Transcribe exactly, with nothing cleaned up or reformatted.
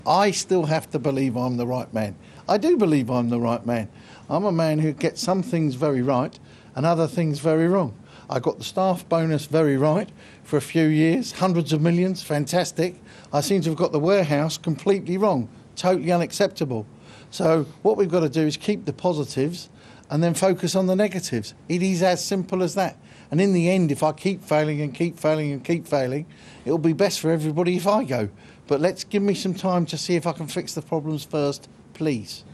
I still have to believe I'm the right man. I do believe I'm the right man. I'm a man who gets some things very right and other things very wrong. I got the staff bonus very right for a few years, hundreds of millions, fantastic. I seem to have got the warehouse completely wrong, totally unacceptable. So what we've got to do is keep the positives and then focus on the negatives. It is as simple as that. And in the end, if I keep failing and keep failing and keep failing, it'll be best for everybody if I go. But let's give me some time to see if I can fix the problems first, please.